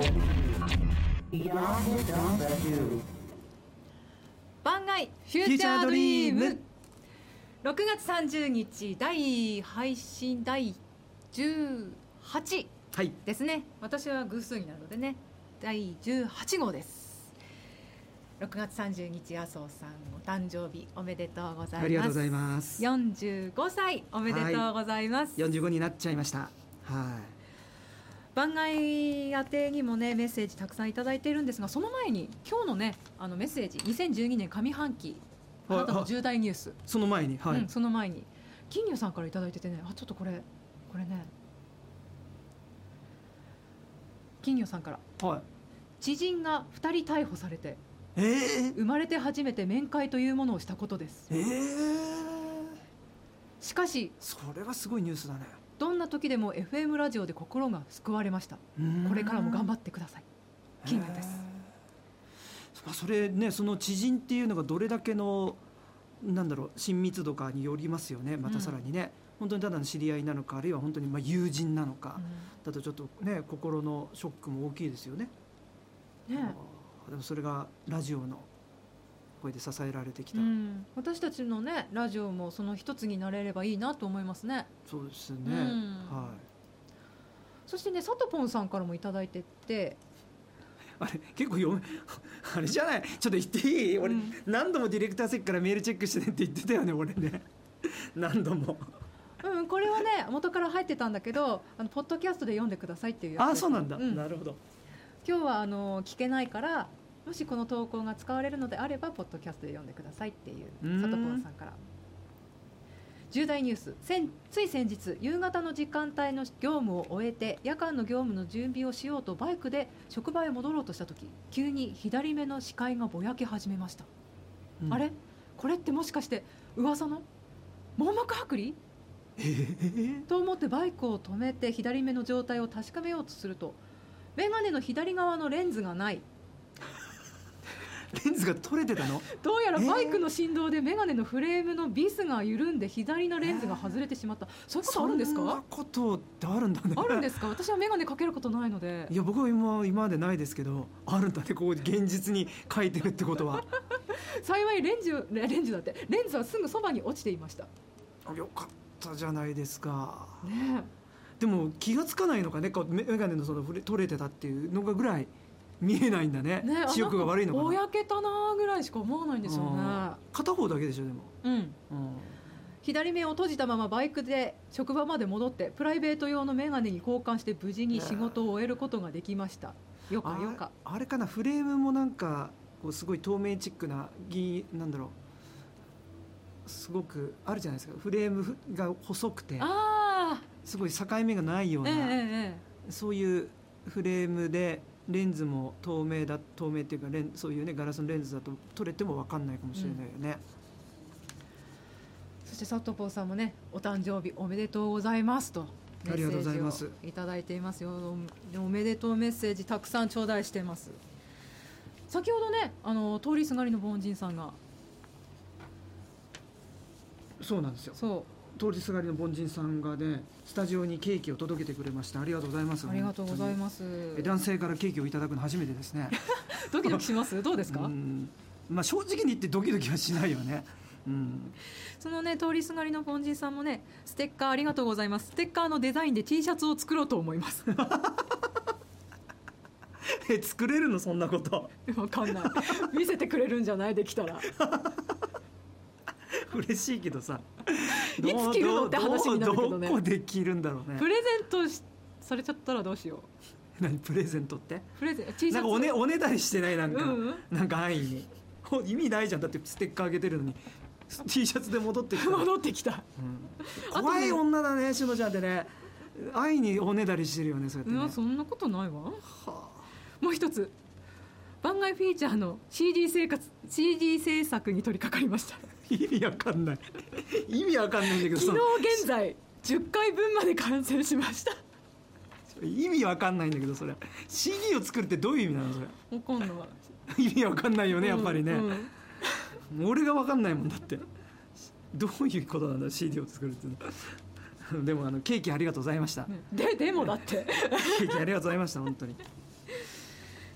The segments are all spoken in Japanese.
番外フューチャードリーム6月30日配信第18ですね、私は偶数になるのでね第18号です。6月30日麻生さんお誕生日おめでとうございます。 ありがとうございます。 45歳おめでとうございます、 はい、45になっちゃいました。はい、 番外宛てにもねメッセージたくさんいただいているんですが、その前に今日のねメッセージ2012年上半期あなたの重大ニュース、 その前に、はい、 その前に金魚さんからいただいててね、ちょっとこれね金魚さんから、はい、知人が2人逮捕されて、生まれて初めて面会というものをしたことです。しかしそれはすごいニュースだね。 どんな時でも FM ラジオで心が救われました。これからも頑張ってください。金魚です。 それね、その知人っていうのがどれだけの親密度かによりますよね。またさらにね、本当にただの知り合いなのか、あるいは本当に友人なのか、だとちょっとね心のショックも大きいですよね。でもそれがラジオの声で支えられてきた、 私たちのねラジオもその一つになれればいいなと思いますね。 そうですね、はい。 そしてね、さとぽんさんからもいただいてて、 あれ結構あれじゃない、ちょっと言っていい？俺、何度もディレクター席からメールチェックしてねって言ってたよね、俺ね何度もこれはね元から入ってたんだけど、ポッドキャストで読んでくださいっていうやつです。 そうなんだ、なるほど。 今日は聞けないから、もしこの投稿が使われるのであればポッドキャストで読んでくださいっていうさとぽんさんから。重大ニュース、つい先日夕方の時間帯の業務を終えて夜間の業務の準備をしようとバイクで職場へ戻ろうとした時、急に左目の視界がぼやけ始めました。あれこれってもしかして噂の網膜剥離と思ってバイクを止めて左目の状態を確かめようとすると、メガネの左側のレンズがない。 レンズが取れてたの？ どうやらバイクの振動でメガネのフレームのビスが緩んで左のレンズが外れてしまった。そういうことあるんですか？ そんなことってあるんだね。 あるんですか？私はメガネかけることないので。 いや僕は今までないですけど、あるんだね、ここ現実に書いてるってことは幸いレンズはすぐそばに落ちていました。 よかったじゃないですか、 ね。 でも気がつかないのかね、メガネの取れてたっていうのがぐらい見えないんだね。視力が悪いのかな。 ぼやけたなぐらいしか思わないんですよね。 片方だけでしょでも。 左目を閉じたままバイクで職場まで戻ってプライベート用のメガネに交換して無事に仕事を終えることができました。よかよか。 あれかな、フレームもなんかこうすごい透明チックなすごくあるじゃないですか。フレームが細くてすごい境目がないような、そういうフレームでレンズも透明っていうかそういうねガラスのレンズだと撮れても分かんないかもしれないよね。 そして佐藤ぽんさんもね、お誕生日おめでとうございますとメッセージをいただいていますよ。おめでとうメッセージたくさん頂戴しています。先ほどね通りすがりの凡人さんが、 そうなんですよ、通りすがりの凡人さんがねスタジオにケーキを届けてくれました。ありがとうございます。 ありがとうございます。 男性からケーキをいただくの初めてですねドキドキしますどうですか？ 正直に言ってドキドキはしないよね。 そのね通りすがりの凡人さんもね、ステッカーありがとうございます。ステッカーのデザインで T シャツを作ろうと思います作れるのそんなこと？ 分かんない見せてくれるんじゃない？できたら嬉しいけどさいつ着るのって話になるけどね。 どこで着るんだろうね。 プレゼントされちゃったらどうしよう。何プレゼントって？ T シャツなんかおねだりしてない？なんか安易に意味ないじゃん。だってステッカーあげてるのにT シャツで戻ってきた怖い女だねしのちゃんってね。安易におねだりしてるよね。そうやってね。 そんなことないわ。もう一つ、番外フィーチャーの CD 制作に取り掛かりました。 意味わかんないんだけど、 昨日現在10回分まで完成しました意味わかんないんだけど、それ CD を作るってどういう意味なの？それわかんない意味わかんないよねやっぱりね、俺がわかんないもんだって。どういうことなんだ CD を作るってでもケーキありがとうございました。 でもだってケーキありがとうございました本当に。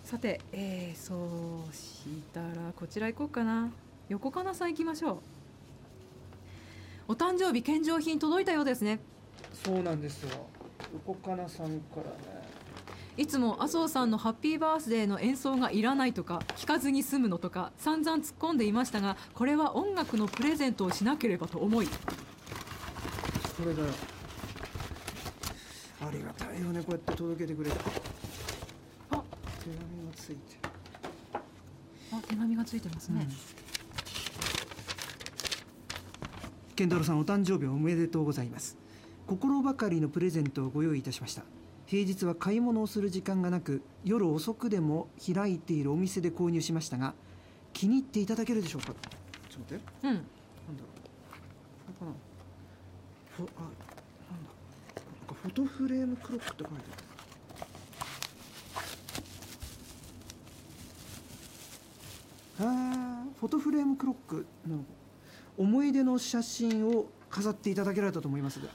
さて、そうしたらこちら行こうかな。横かなさん行きましょう。お誕生日献上品届いたようですね。 そうなんですよ。横かなさんからね。 いつも麻生さんのハッピーバースデーの演奏がいらないとか聞かずに済むのとか散々突っ込んでいましたが、これは音楽のプレゼントをしなければと思い。 これだよ。ありがたいよね、こうやって届けてくれて。 あ、 手紙がついてる。 あ、手紙がついてますね。 健太郎さん、お誕生日おめでとうございます。心ばかりのプレゼントをご用意いたしました。平日は買い物をする時間がなく、夜遅くでも開いているお店で購入しましたが、気に入っていただけるでしょうか。ちょっと待って。 うん。 なんだろう。これかな。なんかフォトフレームクロックって書いてある。フォトフレームクロックなの。思い出の写真を飾っていただけられたと思いますので。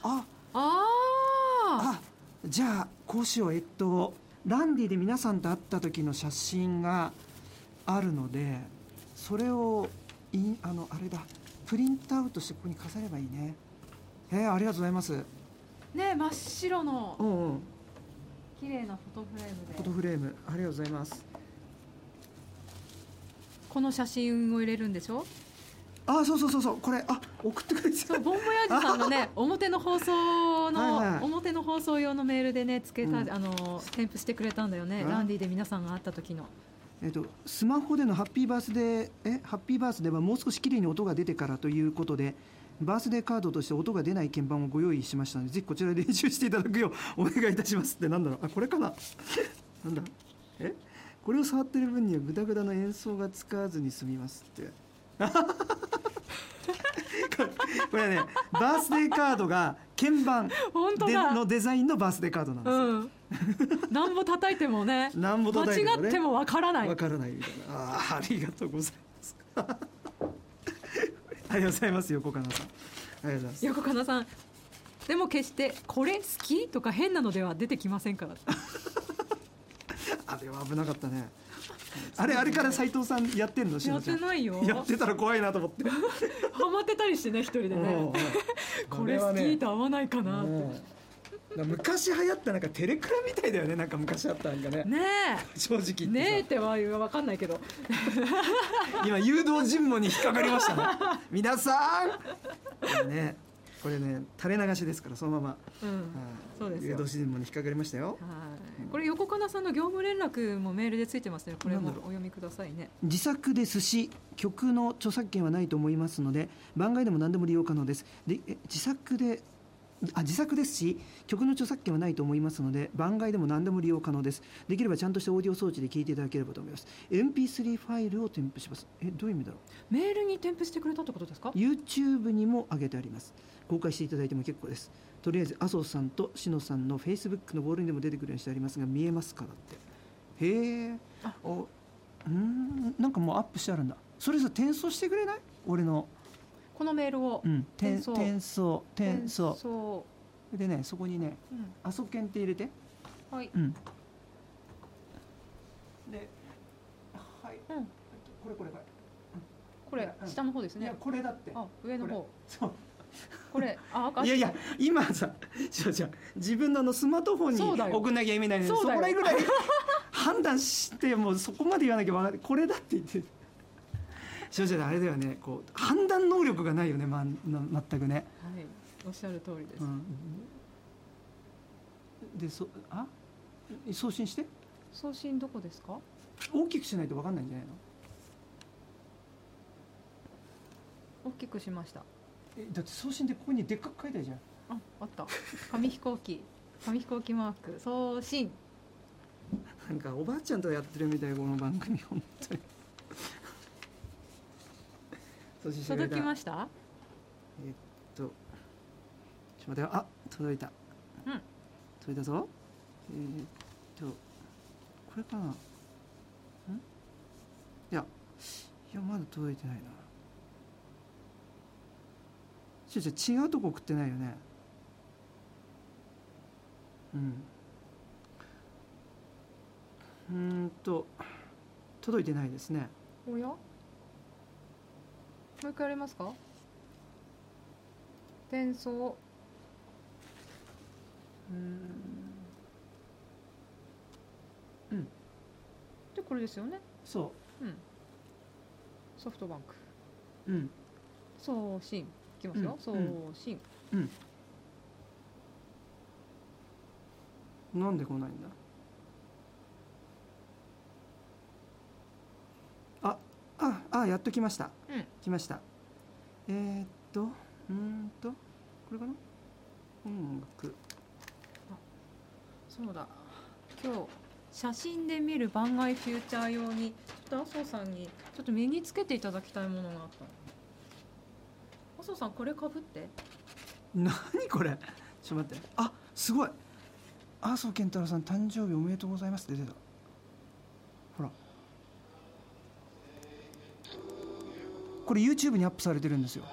じゃあこうしよう。ランディで皆さんと会った時の写真があるので、それをあれだ、プリントアウトしてここに飾ればいいね。ありがとうございます。 ね、真っ白の綺麗なフォトフレームで。 フォトフレーム、ありがとうございます。 この写真を入れるんでしょ。 そうこれ送ってくれてた。 そう、ボンボヤージュさんのね表の放送の、 はいはい、 表の放送用のメールでね付けた、添付してくれたんだよね。ランディで皆さんが会った時の。 スマホでのハッピーバースデーはもう少し綺麗に音が出てからということで、バースデーカードとして音が出ない鍵盤をご用意しましたので、ぜひこちらで練習していただくようお願いいたしますって。なんだろう、これかななんだ、これを触ってる分にはグダグダの演奏が使わずに済みますってこれね、バースデーカードが鍵盤のデザインのバースデーカードなんですよ。 なんぼ叩いてもね、間違ってもわからない。 わからないみたいな。ありがとうございますありがとうございます、横かなさん。ありがとうございます。 横かなさん、でも決してこれ好きとか変なのでは出てきませんからあれは危なかったね。あれから斉藤さんやってんの？ やってないよ。 やってたら怖いなと思ってハマってたりしてね、一人でねこれ好きと合わないかなって。 昔流行ったなんかテレクラみたいだよね。なんか昔あったんかね。 ねえ、正直言ってねえっては分かんないけど今誘導尋問に引っかかりましたね皆さんね、これね垂れ流しですから、そのまま、 そうですよ。 誘導尋問に引っかかりましたよ。 これ横かなさんの業務連絡もメールでついてますね。これもお読みくださいね。 自作ですし曲の著作権はないと思いますので、番外でも何でも利用可能です。で自作ですし曲の著作権はないと思いますので、番外でも何でも利用可能です。できればちゃんとしたオーディオ装置で聞いていただければと思います。 MP3 ファイルを添付します。どういう意味だろう。メールに添付してくれたってことですか。 YouTube にも上げてあります。公開していただいても結構です。とりあえず麻生さんと篠さんの Facebook のボールにでも出てくるようにしてありますが、見えますかだって。なんかもうアップしてあるんだ。それさ、転送してくれない？俺のこのメールを、 転送でね、そこにね、阿蘇研って入れて。 はい。 で、はい。 これ下の方ですね。 いや、これだって。 上の方。 そう。 これいや今さ、自分のスマートフォンに送んなきゃ意味ないのに、そこらぐらい判断して、もうそこまで言わなきゃ分かんない。これだって言ってる。正直あれだよね、こう判断能力がないよね、全くね。 はい、おっしゃる通りです。 で、送信して。 送信どこですか？ 大きくしないと分かんないんじゃないの？ 大きくしました。 だって送信でここにでっかく書いてあるじゃん。 あった。紙飛行機マーク送信。 なんかおばあちゃんとやってるみたい、この番組本当に届きました？ ちょっと待ってよ。届いた。届いたぞ。これかな。いやまだ届いてないな。違うとこ送ってないよね。 届いてないですね。 おや、もう一回やりますか。転送。でこれですよね。 そソフトバンクう。 送信いきますよ。送信。 なんで来ないんだ。やっと来ました。来ました。これかな。音楽。 そうだ。今日写真で見る番外フューチャー用にちょっと麻生さんにちょっと身につけていただきたいものがあった。麻生さんこれかぶって。 何これ。ちょっと待って。あ、すごい。麻生健太郎さん誕生日おめでとうございますって出てた。ほら。これ YouTube にアップされてるんですよ。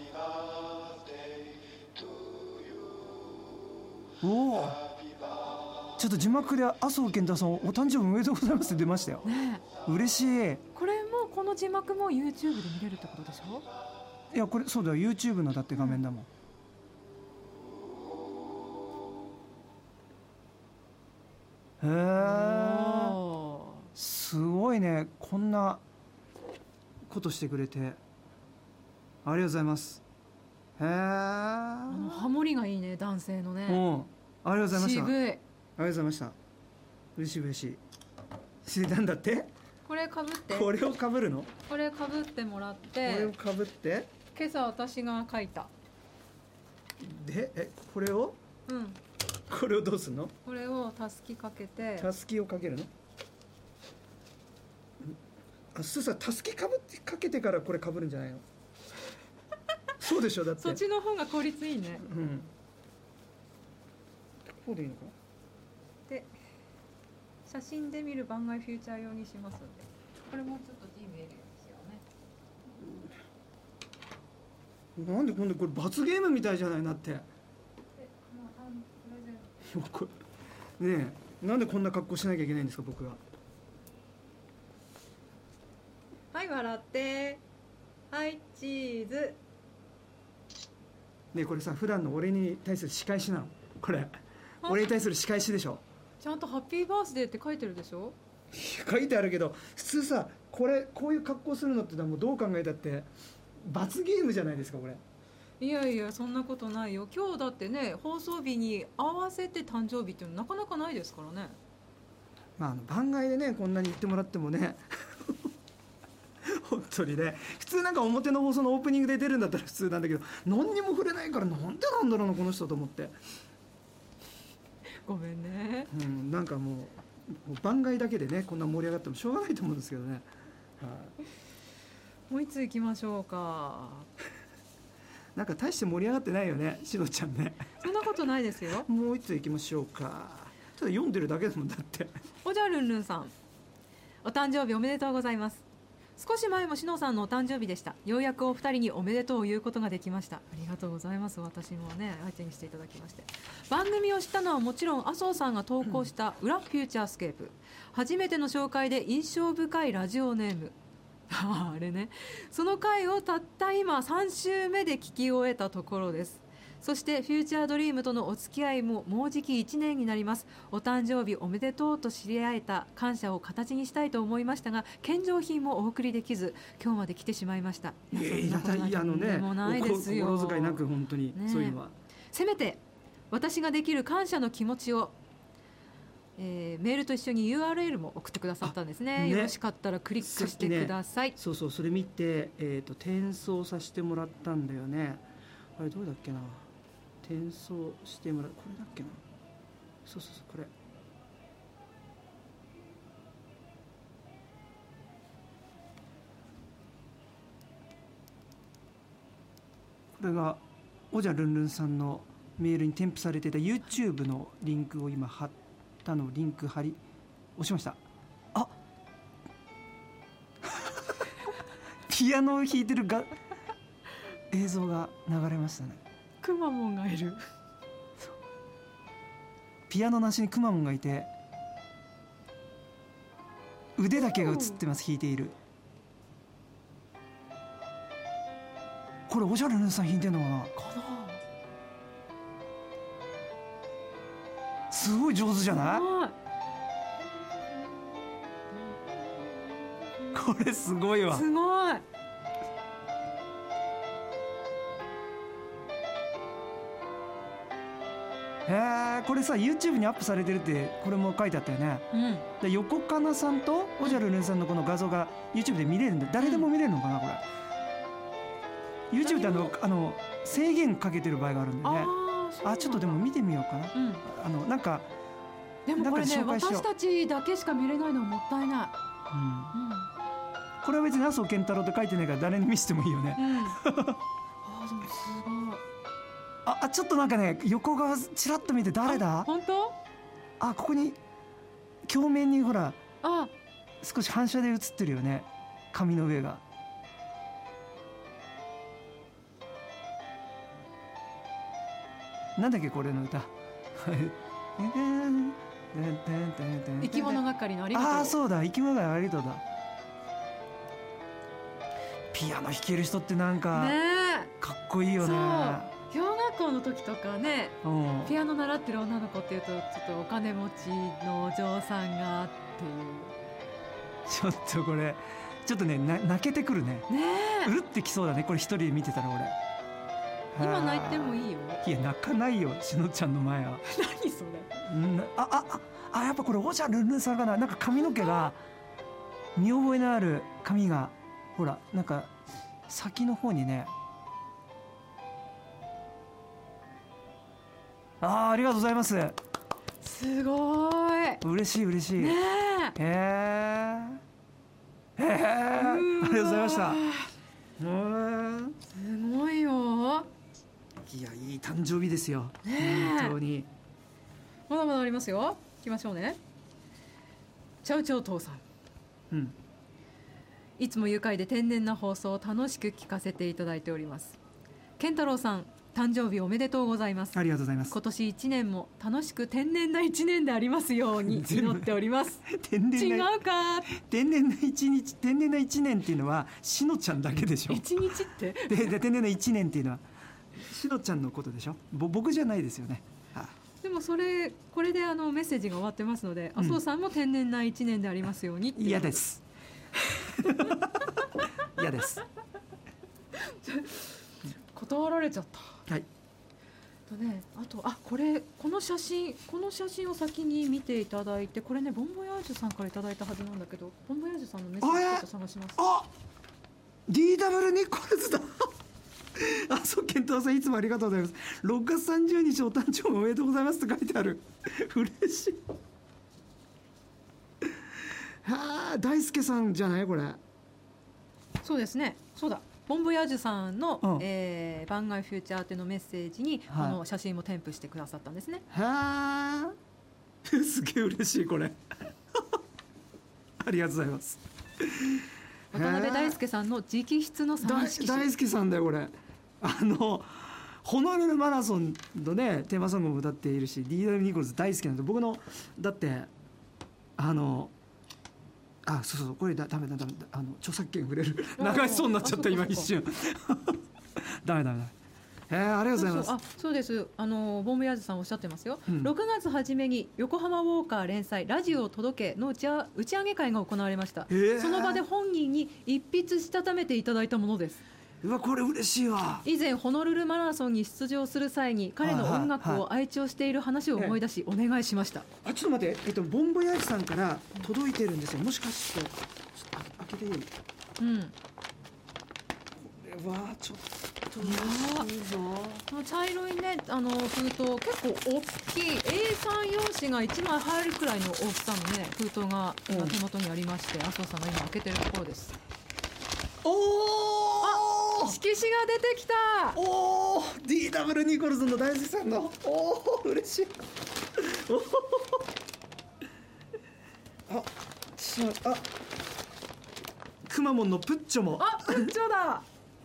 おお。ちょっと字幕で麻生健太郎さんお誕生日おめでとうございますって出ましたよ。 ねえ。嬉しい。 これもこの字幕も YouTube で見れるってことでしょ。 いやこれそうだよ YouTube のだって画面だもん。へえ。すごいね。こんなことしてくれてありがとうございます。へえ。 ハモリがいいね、男性のね。 ありがとうございました。 渋い。 ありがとうございました。嬉しい嬉しい。なんだって。 これかぶって。 これをかぶるの。 これかぶってもらって。 これをかぶって。 今朝私が書いた。 で、これを。これをどうすんの。これをたすきかけて。 たすきをかけるの。そうさ、たすきかけてからこれかぶるんじゃないの。そうでしょ。だってそっちの方が効率いいね。 こうでいいのかな。 で写真で見る番外フューチャー用にしますんで、これもうちょっと字見えるようにしようね。 なんで今度これ罰ゲームみたいじゃないなって。ねえ、なんでこんな格好しなきゃいけないんですか僕が。 はい、笑って。はい、チーズ。 ねえ、これさ普段の俺に対する仕返しなのこれ。俺に対する仕返しでしょ。 ちゃんとハッピーバースデーって書いてるでしょ。 書いてあるけど普通さこういう格好するのってもうどう考えたって罰ゲームじゃないですかこれ。 いやいやそんなことないよ。今日だってね放送日に合わせて誕生日っていうのなかなかないですからね。 番外でねこんなに言ってもらってもね本当にね。普通なんか表の放送のオープニングで出るんだったら普通なんだけど何にも触れないからなんでなんだろうなこの人と思って。 ごめんね。 なんかもう番外だけでねこんな盛り上がってもしょうがないと思うんですけどね。 もう一つ行きましょうか。 なんか大して盛り上がってないよねしのちゃんね。 そんなことないですよ。 もう一つ行きましょうか。ただ読んでるだけですもんだって。 おじゃるんるんさん、お誕生日おめでとうございます。少し前もしのさんのお誕生日でした。ようやくお二人におめでとうを言うことができました。ありがとうございます。私もね相手にしていただきまして。番組を知ったのはもちろん麻生さんが投稿した裏フューチャースケープ、初めての紹介で印象深いラジオネームあれね。その回をたった今3週目で聞き終えたところです。そしてフューチャードリームとのお付き合いももうじき1年になります。お誕生日おめでとうと知り合えた感謝を形にしたいと思いましたが献上品もお送りできず今日まで来てしまいました。 いやねもないですよ。 心遣いなく本当に、そういうのはせめて私ができる感謝の気持ちを、メールと一緒に URL も送ってくださったんです ね。よろしかったらクリックしてください。 そうそれ見て、転送させてもらったんだよね。あれどれだっけな。転送してもらうこれだっけな。そうこれ。これがおじゃるんるんさんのメールに添付されていた YouTube のリンクを今貼ったのをリンク押しました。あピアノを弾いてる映像が流れましたね。 くまモンがいる。 ピアノなしにくまモンがいて腕だけが映ってます。弾いている。これおじゃるるんさん弾いてんのかな。 かな。 すごい上手じゃない。これすごいわ。 すごい。 これさ YouTube にアップされてるってこれも書いてあったよね。で横かなさんとおじゃるるんさんのこの画像が YouTube で見れるんで、誰でも見れるのかなこれ。YouTube って制限かけてる場合があるんでね。ちょっとでも見てみようかな。なんかでもこれね、私たちだけしか見れないのはもったいない。 これは別に麻生健太郎って書いてないから誰に見せてもいいよね。 でもすごい。 ちょっとなんかね、横側ちらっと見て誰だ。 本当。 ここに鏡面にほら少し反射で映ってるよね、髪の上が。なんだっけこれの歌。 生き物係のありがとう。 そうだ、生き物係のありがとうだ。ピアノ弾ける人ってなんかかっこいいよね。 小学校の時とかね、ピアノ習ってる女の子っていうとちょっとお金持ちのお嬢さんがっていう。 ちょっとこれちょっとね泣けてくるね。うるってきそうだね、これ一人で見てたら俺。 今泣いてもいいよ。 いや泣かないよ、しのちゃんの前は。 何それ。 やっぱこれおじゃるるんさんかな。なんか髪の毛が見覚えのある髪がほらなんか先の方にね。ありがとうございます。 すごい。 嬉しい嬉しい。ありがとうございました。 すごいよ。 いや、いい誕生日ですよ。本当に。 まだまだありますよ。いきましょうね。チャウチャウ父さん。いつも愉快で天然な放送を楽しく聞かせていただいております。健太郎さん、誕生日おめでとうございます。 ありがとうございます。 今年1年も楽しく天然な1年でありますように祈っております。違うか。 天然な1年っていうのはしのちゃんだけでしょ。 1日ってで天然な1年っていうのはしのちゃんのことでしょ。僕じゃないですよね。 でもこれでメッセージが終わってますので、麻生さんも天然な1年でありますようにって。 嫌です。嫌です。 断られちゃった。 はい。 あとこの写真を先に見ていただいて、これねボンボヤージュさんからいただいたはずなんだけど、ボンボヤージュさんのメッセージちょっと探します。 DW ニコルズだ。麻生健太郎さんいつもありがとうございます。6月30日お誕生日おめでとうございますって書いてある。嬉しい。大輔さんじゃないこれ。そうですね。そうだ。ボンボヤージュさんの、番外フューチャー宛てのメッセージに、この写真も添付してくださったんですね。 すげえ嬉しいこれ。ありがとうございます。 渡辺大輔さんの直筆の三色紙。 大輔さんだよこれ。ホノルルマラソンのねテーマソングも歌っているし、 DW ニコルズ大好きなんで、僕のだってそうこれダメ著作権触れる。流しそうになっちゃった今一瞬。ダメ。ありがとうございます。 そうです。ボンボヤージュさんおっしゃってますよ。6月初めに横浜ウォーカー連載ラジオを届けの打ち上げ会が行われました。その場で本人に一筆したためていただいたものです。 うわこれ嬉しいわ。 以前ホノルルマラソンに出場する際に彼の音楽を愛聴している話を思い出しお願いしました。 ちょっと待って、ボンボヤージュさんから届いてるんですよ。もしかしてちょっと開けていい？これはちょっといいぞ。 茶色いね封筒、結構大きい A3 用紙が1枚入るくらいの大きさのね封筒が今手元にありまして、麻生さんが今開けてるところです。色紙が出てきた。 DW ニコルズの大輔さんの嬉しい。くまモンのプッチョも。 プッチョだ。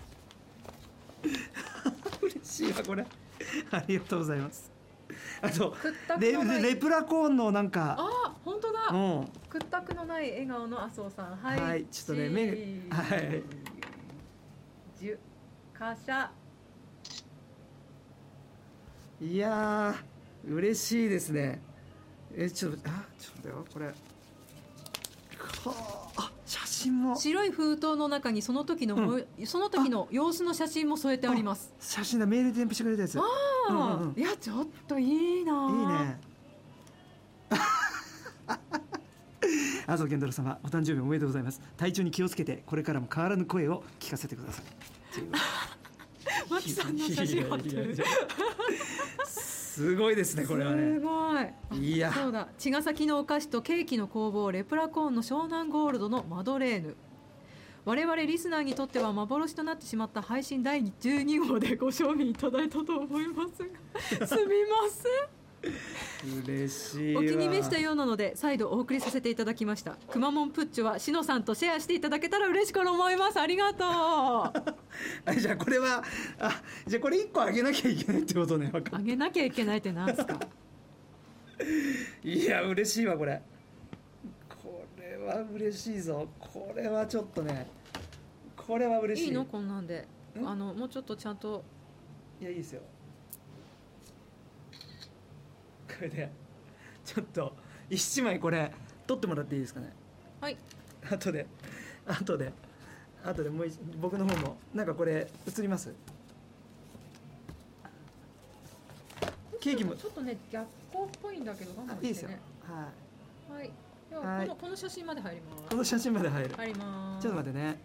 嬉しいわこれ。ありがとうございます。あとレプラコーンのなんか。 本当だ。 うん屈託のない笑顔の麻生さん。はい、 はい、ちょっとね目はい 10カシャ。 いやー嬉しいですね。ちょっと待ってよこれ。写真も白い封筒の中にその時の、その時の様子の写真も添えてあります。 写真だ、メールで添付してくれたやつ。 いやちょっといいな。 いいね。麻生健太郎様、お誕生日おめでとうございます。体調に気をつけてこれからも変わらぬ声を聞かせてください。 マキさんの写真貼ってる。 すごいですねこれはね。 すごい。 いやそうだ、茅ヶ崎のお菓子とケーキの工房レプラコーンの湘南ゴールドのマドレーヌ。我々リスナーにとっては幻となってしまった配信第12号でご賞味いただいたと思いますがすみません。 嬉しいわ。 お気に召したようなので再度お送りさせていただきました。くまモンプッチョはしのさんとシェアしていただけたら嬉しく思います。ありがとう。 じゃあこれはじゃあこれ1個あげなきゃいけないってことね。 あげなきゃいけないってなんですか。 いや嬉しいわこれ。これは嬉しいぞ。これはちょっとね、これは嬉しい。 いいのこんなんで。もうちょっとちゃんと。 いやいいですよ。これでちょっと一枚これ取ってもらっていいですかね。 はい。 後でもう僕の方もなんかこれ映ります。ケーキもちょっとね逆光っぽいんだけど我慢してね。 いいですよ。 はい。ではこの写真まで入ります。 この写真まで入る。 入ります。 ちょっと待ってね。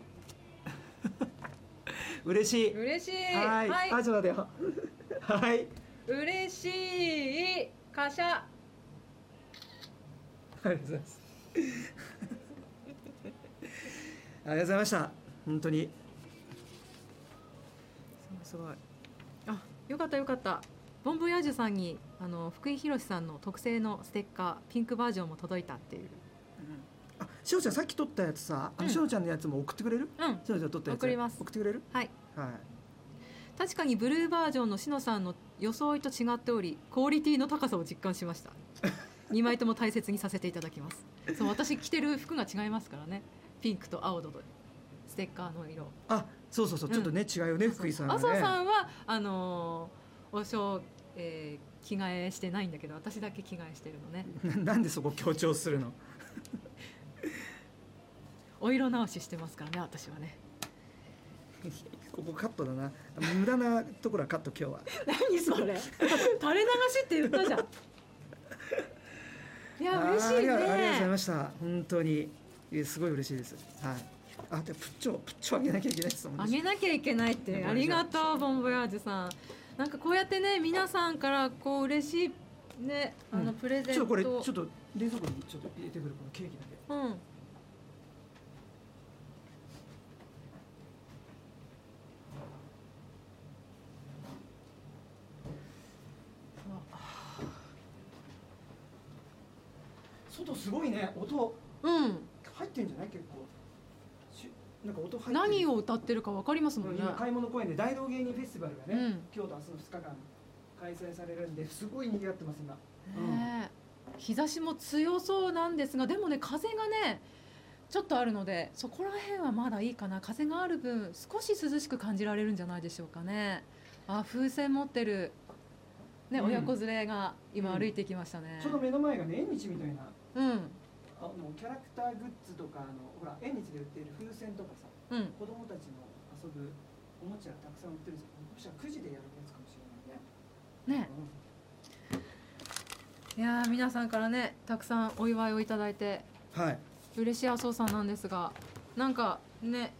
嬉しい。 嬉しい。 はい。ちょっと待ってよ。はい。 嬉しい。カシャ。 ありがとうございます。ありがとうございました。本当に。 すごい。よかったよかった。ボンボヤージュさんに福井宏さんの特製のステッカーピンクバージョンも届いたっていう。 しおちゃんさっき撮ったやつさ、しおちゃんのやつも送ってくれる？しおちゃん撮ったやつ。 送ります。 送ってくれる？ はい。 はい。 確かにブルーバージョンのしのさんの装いと違っておりクオリティの高さを実感しました。2枚とも大切にさせていただきます。そう、私着てる服が違いますからね。ピンクと青とステッカーの色。 そうちょっとね違うよね。福井さんはね。 麻生さんはお正着替えしてないんだけど私だけ着替えしてるのね。 なんでそこ強調するの？ お色直ししてますからね私はね。 ここカットだな。無駄なところはカット今日は。 何それ？垂れ流しって言ったじゃん。いや嬉しいね。 ありがとうございました。本当にすごい嬉しいです。はい。でプッチョあげなきゃいけないですもんね。 あげなきゃいけないってありがとうボンボヤージュさん。なんかこうやってね皆さんからこう嬉しいねプレゼント。 これちょっと冷蔵庫にちょっと入れてくるこのケーキだけ。 うん。 外すごいね音。入ってんじゃない結構。なんか音入ってる。 何を歌ってるか分かりますもんね。 今買い物公園で大道芸人フェスティバルがね、今日と明日の2日間開催されるんですごい賑わってます今。 日差しも強そうなんですがでもね風がねちょっとあるのでそこら辺はまだいいかな。風がある分少し涼しく感じられるんじゃないでしょうかね。風船持ってる、ね親子連れが今歩いてきましたね。 ちょうど目の前がね縁日みたいな。キャラクターグッズとかほら縁日で売っている風船とかさ、子供たちの遊ぶおもちゃたくさん売ってるんですよ。もしかしたら9時でやるやつかもしれないね。 いや皆さんからねたくさんお祝いをいただいて、嬉しい麻生さんなんですが、なんかね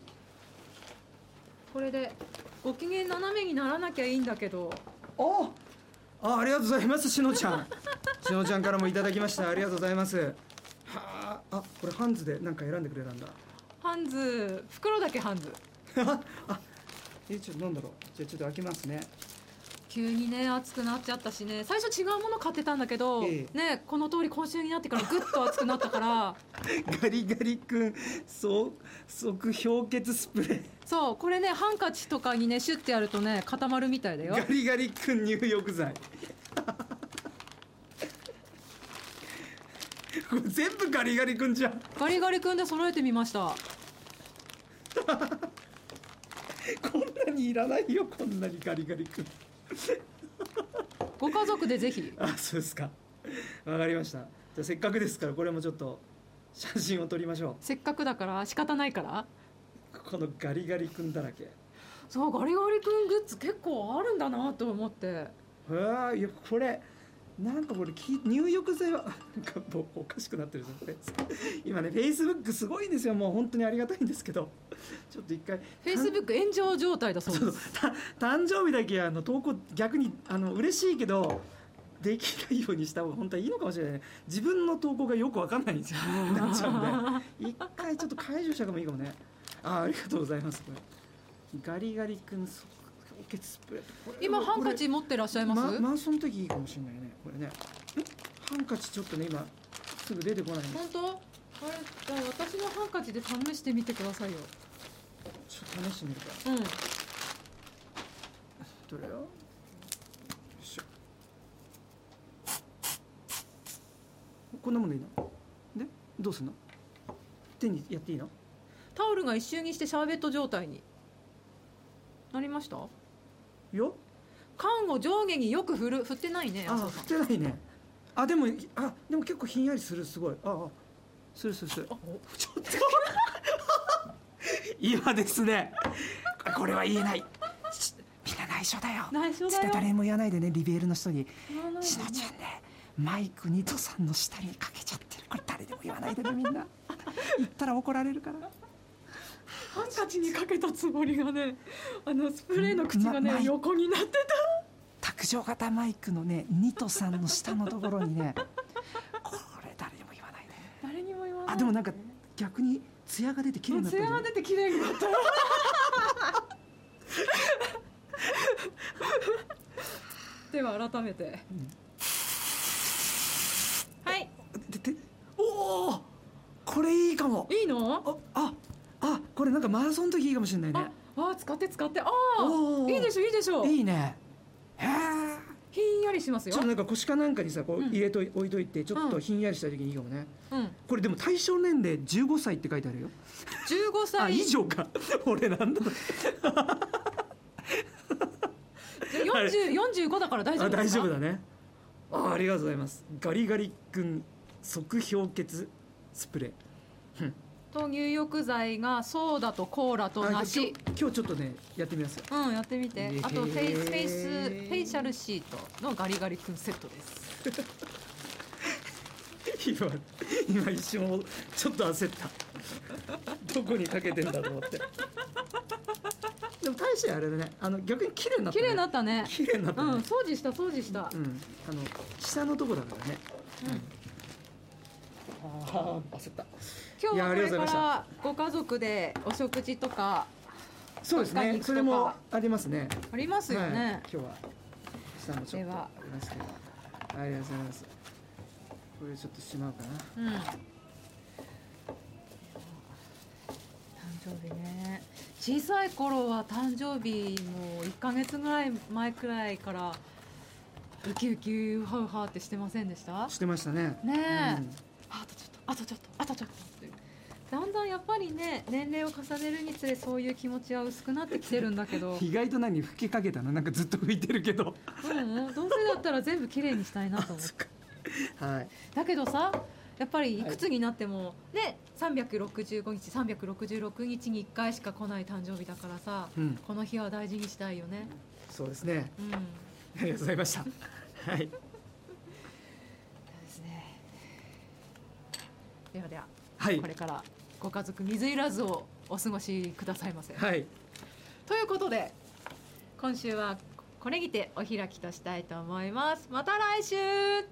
これでご機嫌斜めにならなきゃいいんだけど。 ありがとうございます。しのちゃんしのちゃんからもいただきました。ありがとうございます。これハンズでなんか選んでくれたんだ。 ハンズ袋だけハンズ。 ちょっとなんだろう。じゃあちょっと開けますね。 急にね暑くなっちゃったしね。最初違うもの買ってたんだけど、ねこの通り今週になってからぐっと暑くなったからガリガリ君即氷結スプレー。 そうこれねハンカチとかにねシュッてやるとね固まるみたいだよ。 ガリガリ君入浴剤これ全部ガリガリ君じゃん。 ガリガリ君で揃えてみました。 こんなにいらないよ、こんなにガリガリ君。 ご家族でぜひ。 あ、そうですか。わかりました。じゃあせっかくですからこれもちょっと写真を撮りましょせっかくだから仕方ないから。 う。このガリガリ君だらけ。 そう、ガリガリ君グッズ結構あるんだなと思って。 へえ、いやこれなんかこれ入浴剤はなんかもうおかしくなってるじゃん。今ねフェイスブックすごいんですよ。もう本当にありがたいんですけど、ちょっと一回フェイスブック炎上状態だそうです。 誕生日だけ投稿逆に嬉しいけどできないようにした方が本当はいいのかもしれない。自分の投稿がよくわかんないんですよ。なっちゃうんで一回ちょっと解除した方がいいかもね。ありがとうございます。これガリガリ君今ハンカチ持ってらっしゃいます？ マンソンの時いいかもしれないね。これねハンカチちょっとね今すぐ出てこない。 本当？あれ、じゃあ私のハンカチで試してみてくださいよ。 ちょっと試してみるか。 うん。 どれよ。よいしょ。こんなもんでいいの？でどうすんの？手にやっていいの？ タオルが一瞬にしてシャーベット状態になりましたよ。 缶を上下によく振ってないね。 あ、振ってないね。でも結構ひんやりする。すごい。する。ちょっと今ですね。これは言えない。みんな内緒だよ。 内緒だよ。 誰も言わないでね。リベールの人にしのちゃんね、マイクニトさんの下にかけちゃってる。これ誰でも言わないでね、みんな。言ったら怒られるから。 ハンカチにかけたつもりがね、スプレーの口がね、横になってた。卓上型マイクのね、ニトさんの下のところにね、これ誰にも言わないね。 誰にも言わない。 でもなんか逆にツヤが出て綺麗になった。 ツヤが出て綺麗になった。では改めて、はい。 おお、これいいかも。 いいの？ これなんかマラソンの時いいかもしれないね。 使って。いいでしょう。 いいね。へえ。 ひんやりしますよ。 ちょっとなんか腰かなんかにさこう入れと置いといてちょっとひんやりした時にいいかもね。これでも対象年齢15歳って書いてあるよ。 15歳以上か。俺なんだ。 45だから大丈夫ですか？ 大丈夫だね。ありがとうございます。ガリガリ君即氷結スプレー。 と入浴剤がソーダとコーラと梨。 今日ちょっとねやってみますよ。 やってみて。あとフェイシャルシートのガリガリ君セットです。 今一瞬ちょっと焦った。どこにかけてんだと思って。でも大してあれだね。逆に綺麗になったね。 綺麗になったね。 綺麗になったね。 掃除した。 下のとこだからね。焦った。 今日はこれからご家族でお食事とか。 そうですね。それもありますね。 ありますよね。 今日は下もちょっとありますけど。ありがとうございます。これちょっとしまうかな。 誕生日ね。小さい頃は誕生日も1ヶ月ぐらい前くらいからウキウキウハウハってしてませんでした？ してましたね。 ねえ。あとちょっとってだんだんやっぱりね年齢を重ねるにつれそういう気持ちは薄くなってきてるんだけど。 意外と吹きかけたの？なんかずっと拭いてるけど。 どうせだったら全部きれいにしたいなと思って。 はい。 だけどさ、やっぱりいくつになってもね、365日366日に1回しか来ない誕生日だからさ、この日は大事にしたいよね。 そうですね。ありがとうございました。はい。 では、 はい、 これからご家族水入らずをお過ごしくださいませ。 はい。 ということで今週はこれにてお開きとしたいと思います。また来週。